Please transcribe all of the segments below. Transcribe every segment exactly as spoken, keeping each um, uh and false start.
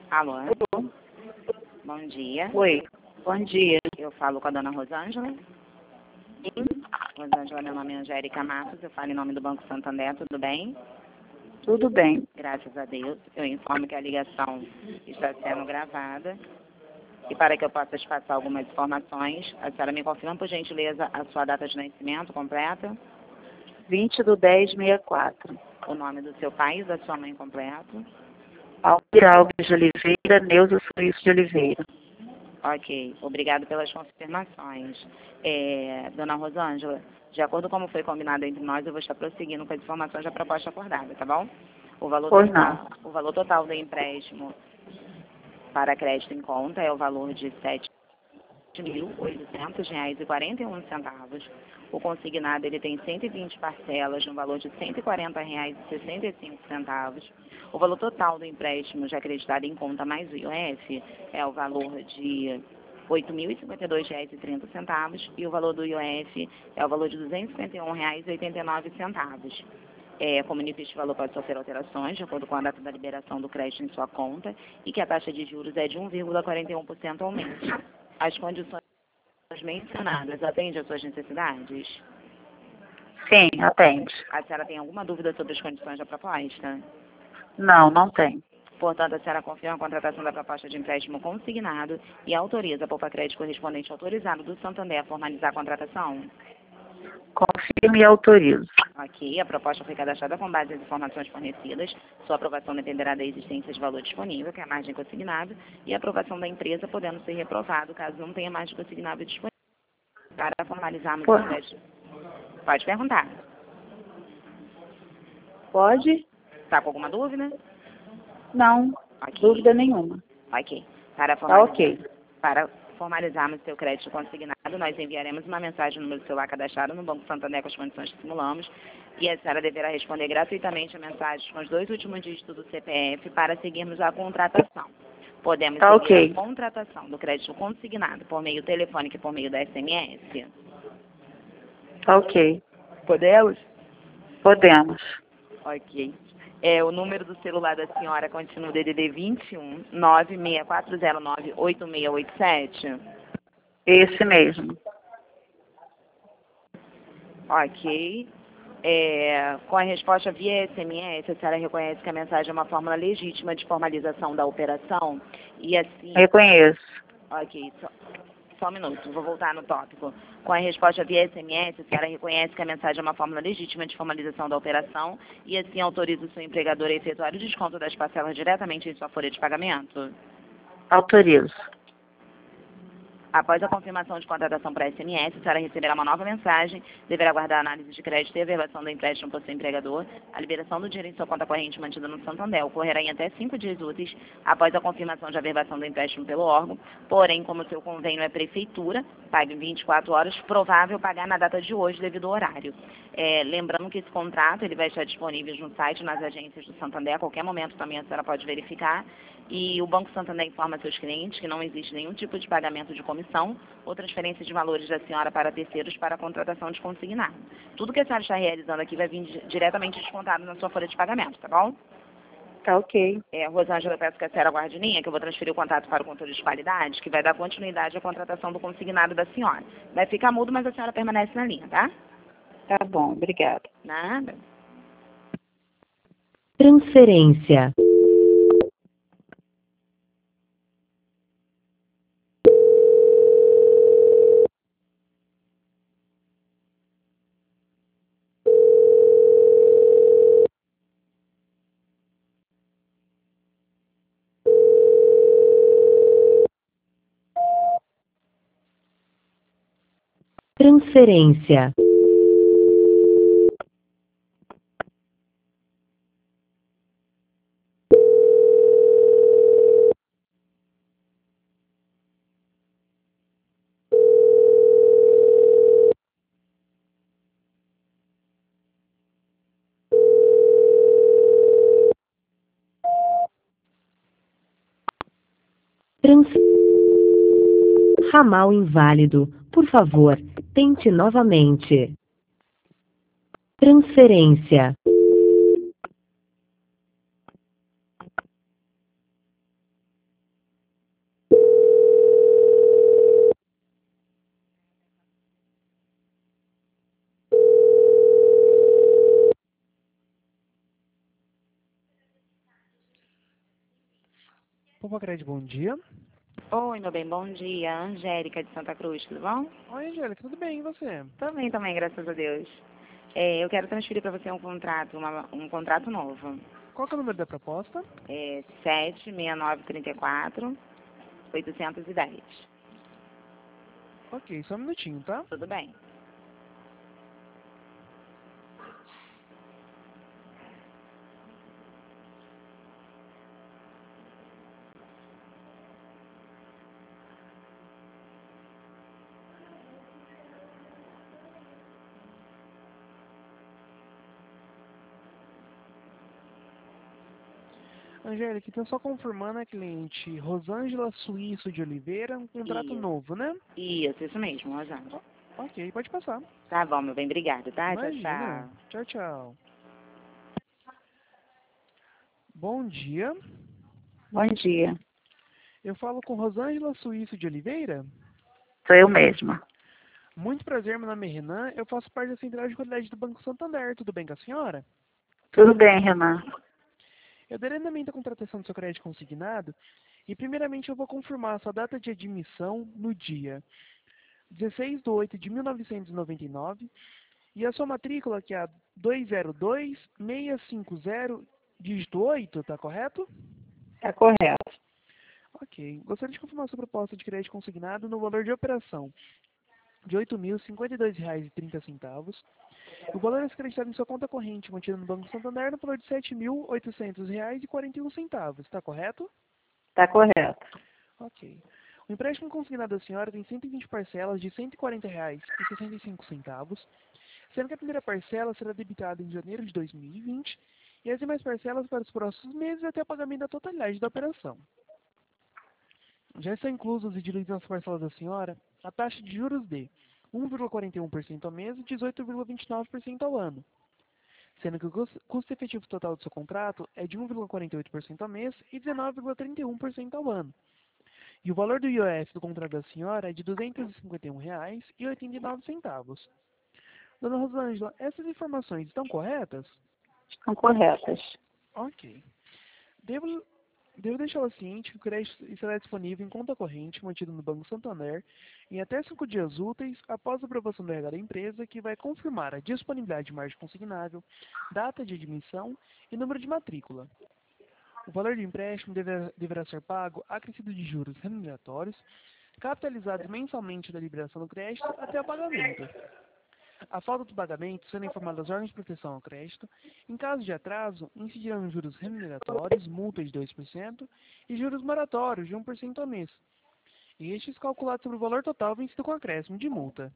Alô? Alô? Bom dia. Oi, bom dia. Eu falo com a dona Rosângela. Sim, Rosângela, meu nome é Angélica Matos, eu falo em nome do Banco Santander, tudo bem? tudo bem. Graças a Deus. Eu informo que a ligação está sendo gravada. E para que eu possa te passar algumas informações, a senhora me confirma, por gentileza, a sua data de nascimento completa, vinte do dez, sessenta e quatro. o nome do seu pai e da sua mãe completo. Almir Alves de Oliveira, Neuza Suíço de Oliveira. Ok, obrigado pelas confirmações. É, dona Rosângela, de acordo com como foi combinado entre nós, eu vou estar prosseguindo com as informações da proposta acordada, tá bom? O valor Pois total, o valor total do empréstimo para crédito em conta é o valor de sete mil oitocentos reais e quarenta e um centavos. O consignado ele tem cento e vinte parcelas no valor de cento e quarenta reais e sessenta e cinco centavos. O valor total do empréstimo já acreditado em conta mais o I O F é o valor de oito mil e cinquenta e dois reais e trinta centavos e o valor do I O F é o valor de duzentos e cinquenta e um reais e oitenta e nove centavos. É, comunico que este valor pode sofrer alterações de acordo com a data da liberação do crédito em sua conta e que a taxa de juros é de um vírgula quarenta e um por cento ao mês. As condições mencionadas atendem às suas necessidades? Sim, atende. A senhora tem alguma dúvida sobre as condições da proposta? Não, não tem. Portanto, a senhora confirma a contratação da proposta de empréstimo consignado e autoriza a Poupa Crédito correspondente autorizado do Santander a formalizar a contratação? Confirme e autorizo. Ok, a proposta foi cadastrada com base nas informações fornecidas. Sua aprovação dependerá da existência de valor disponível, que é a margem consignada, e a aprovação da empresa, podendo ser reprovado caso não tenha margem consignável disponível. Para formalizarmos Pô. o crédito. Pode perguntar. Pode? Está com alguma dúvida? Não, Ok. dúvida nenhuma. Ok. Para Tá formalizar, ok. para formalizarmos seu crédito consignado, nós enviaremos uma mensagem no número do celular cadastrado no Banco Santander com as condições que simulamos e a senhora deverá responder gratuitamente a mensagem com os dois últimos dígitos do C P F para seguirmos a contratação. Podemos Tá seguir ok. a contratação do crédito consignado por meio telefônico e por meio da S M S? Tá ok. Podemos? Podemos. Ok. É, o número do celular da senhora continua o D D D vinte e um, nove seis quatro zero nove, oito seis oito sete? Esse mesmo. Ok. É, com a resposta via S M S, a senhora reconhece que a mensagem é uma fórmula legítima de formalização da operação? E assim... Reconheço. Ok, só, só um minuto, vou voltar no tópico. Com a resposta via S M S, a senhora reconhece que a mensagem é uma fórmula legítima de formalização da operação e assim autoriza o seu empregador a efetuar o desconto das parcelas diretamente em sua folha de pagamento? Autorizo. Após a confirmação de contratação para S M S, a senhora receberá uma nova mensagem, deverá aguardar a análise de crédito e a averbação do empréstimo por seu empregador. A liberação do dinheiro em sua conta corrente mantida no Santander ocorrerá em até cinco dias úteis após a confirmação de averbação do empréstimo pelo órgão. Porém, como o seu convênio é prefeitura, paga em vinte e quatro horas, provável pagar na data de hoje devido ao horário. É, lembrando que esse contrato ele vai estar disponível no site, nas agências do Santander, a qualquer momento também a senhora pode verificar. E o Banco Santander informa seus clientes que não existe nenhum tipo de pagamento de comissão ou transferência de valores da senhora para terceiros para a contratação de consignado. Tudo que a senhora está realizando aqui vai vir diretamente descontado na sua folha de pagamento, tá bom? Tá ok. É, Rosângela, eu peço que a senhora aguarde em linha, que eu vou transferir o contato para o controle de qualidade, que vai dar continuidade à contratação do consignado da senhora. Vai ficar mudo, mas a senhora permanece na linha, tá? Tá bom, obrigada. Nada. Transferência. Transferência. Trans... Ramal inválido. Por favor, tente novamente. Transferência. Popocred, bom dia. Oi, meu bem, bom dia. Angélica de Santa Cruz, tudo bom? Oi, Angélica, tudo bem, e você? Também, também, graças a Deus. É, eu quero transferir para você um contrato, uma- um contrato novo. Qual que é o número da proposta? É sete seis nove três quatro, oitocentos e dez. Ok, só um minutinho, tá? Tudo bem. Angélica, então só confirmando a cliente Rosângela Suíço de Oliveira, um contrato Isso, novo, né? isso, isso mesmo, Rosângela. Ok, pode passar. Tá bom, meu bem, obrigada, tá? Tchau, Imagina. tchau. Tchau, tchau. Bom dia. Bom dia. Eu falo com Rosângela Suíço de Oliveira. Sou eu mesma. Muito prazer, meu nome é Renan. Eu faço parte da Central de Qualidade do Banco Santander. Tudo bem com a senhora? Tudo bem, Renan? Eu darei andamento à contratação do seu crédito consignado e, primeiramente, eu vou confirmar a sua data de admissão no dia dezesseis de oito de mil novecentos e noventa e nove e a sua matrícula, que é a dois zero dois seis cinco zero, dígito oito, tá correto? Tá correto. Ok. Gostaria de confirmar sua proposta de crédito consignado no valor de operação de oito mil e cinquenta e dois reais e trinta centavos. O valor a ser acreditado em sua conta corrente, mantida no Banco Santander, no valor de sete mil e oitocentos reais e quarenta e um centavos. Está correto? Tá correto. Ok. O empréstimo consignado da senhora tem cento e vinte parcelas de cento e quarenta reais e sessenta e cinco centavos, sendo que a primeira parcela será debitada em janeiro de dois mil e vinte e as demais parcelas para os próximos meses até o pagamento da totalidade da operação. Já estão inclusos e diluídos nas parcelas da senhora a taxa de juros de um vírgula quarenta e um por cento ao mês e dezoito vírgula vinte e nove por cento ao ano, sendo que o custo custo efetivo total do seu contrato é de um vírgula quarenta e oito por cento ao mês e dezenove vírgula trinta e um por cento ao ano. E o valor do I O F do contrato da senhora é de duzentos e cinquenta e um reais e oitenta e nove centavos. Dona Rosângela, essas informações estão corretas? Estão corretas. Ok. Devo, devo deixá-la ciente que o crédito estará disponível em conta corrente mantida no Banco Santander em até cinco dias úteis após a aprovação do R H da empresa, que vai confirmar a disponibilidade de margem consignável, data de admissão e número de matrícula. O valor do empréstimo deverá, deverá ser pago acrescido de juros remuneratórios, capitalizados mensalmente da liberação do crédito até o pagamento. A falta do pagamento será informada às órgãos de proteção ao crédito. Em caso de atraso, incidirão juros remuneratórios, multa de dois por cento e juros moratórios de um por cento ao mês. E estes calculados sobre o valor total vencido com acréscimo de multa.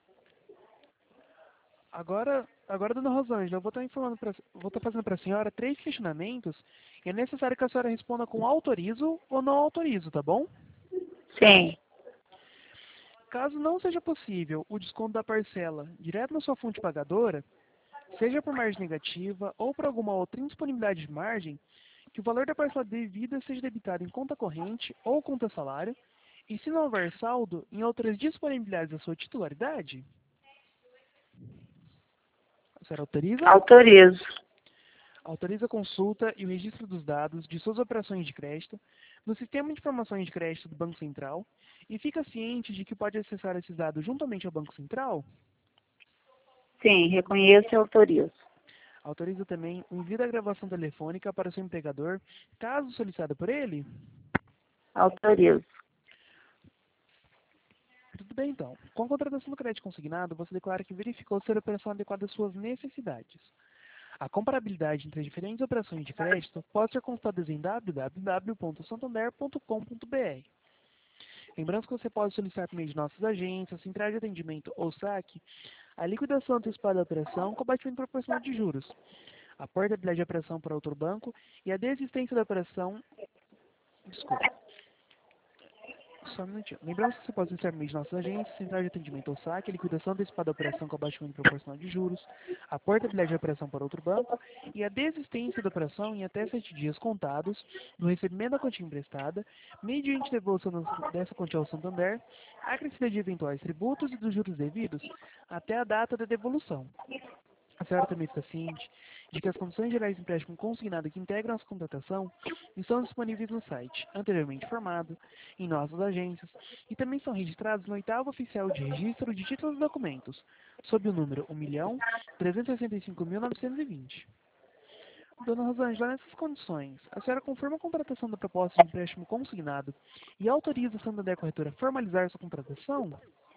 Agora, agora, dona Rosângela, eu vou estar informando pra, vou estar fazendo para a senhora três questionamentos e é necessário que a senhora responda com autorizo ou não autorizo, tá bom? Sim. Caso não seja possível o desconto da parcela direto na sua fonte pagadora, seja por margem negativa ou por alguma outra indisponibilidade de margem, que o valor da parcela devida seja debitado em conta corrente ou conta salário, e se não houver saldo, em outras disponibilidades da sua titularidade. A senhora autoriza? Autorizo. Autoriza a consulta e o registro dos dados de suas operações de crédito no Sistema de Informações de Crédito do Banco Central e fica ciente de que pode acessar esses dados juntamente ao Banco Central? Sim, reconheço e autorizo. Autoriza também o envio da gravação telefônica para o seu empregador, caso solicitado por ele? Autorizo. Tudo bem, então. Com a contratação do crédito consignado, você declara que verificou ser a operação adequada às suas necessidades. A comparabilidade entre as diferentes operações de crédito pode ser consultada em w w w ponto santander ponto com ponto b r. Lembrando que você pode solicitar por meio de nossas agências, centrais de atendimento ou saque, a liquidação antecipada da operação com abatimento proporcional de juros, a portabilidade de operação para outro banco e a desistência da operação. Desculpa. Só um minutinho. Lembrando que você pode solicitar por meio de nossas agências, central de atendimento ou saque, a liquidação antecipada da operação com abatimento proporcional de juros, a portabilidade de operação para outro banco e a desistência da operação em até sete dias contados no recebimento da quantia emprestada, mediante devolução dessa quantia ao Santander, acrescida de eventuais tributos e dos juros devidos até a data da devolução. A senhora também está ciente de que as condições gerais de empréstimo consignado que integram essa contratação estão disponíveis no site, anteriormente informado, em nossas agências, e também são registrados no oitavo oficial de registro de títulos e documentos, sob o número um milhão trezentos e sessenta e cinco mil novecentos e vinte. Dona Rosângela, nessas condições, a senhora confirma a contratação da proposta de empréstimo consignado e autoriza a Santander Corretora a formalizar sua contratação?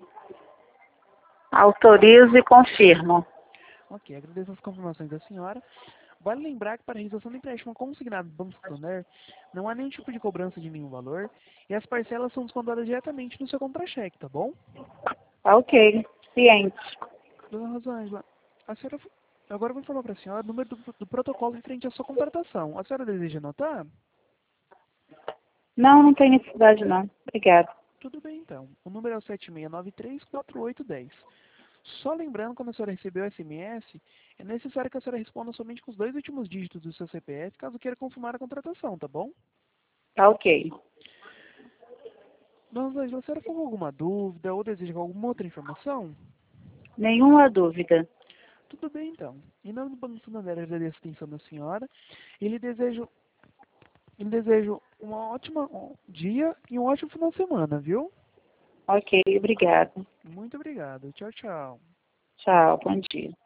Autorizo e confirmo. Ok, agradeço as confirmações da senhora. Vale lembrar que para a realização do empréstimo consignado do Banco Santander, não há nenhum tipo de cobrança de nenhum valor e as parcelas são descontadas diretamente no seu contra-cheque, tá bom? Ok, ciente. Dona Rosângela, a senhora... Agora eu vou informar para a senhora o número do, do protocolo referente à sua contratação. A senhora deseja anotar? Não, não tem necessidade não. Obrigada. Tudo bem, então. O número é o sete seis nove três, quatro oito um zero. Só lembrando, quando a senhora recebeu o S M S, é necessário que a senhora responda somente com os dois últimos dígitos do seu C P F, caso queira confirmar a contratação, tá bom? Tá ok. Dona Rosângela, a senhora ficou com alguma dúvida ou deseja alguma outra informação? Nenhuma dúvida. Tudo bem, então. Em nome do Banco Santander, eu agradeço a atenção da senhora e lhe desejo, lhe desejo um ótimo dia e um ótimo final de semana, viu? Ok, obrigada. Muito obrigado. Tchau, tchau. Tchau, bom dia.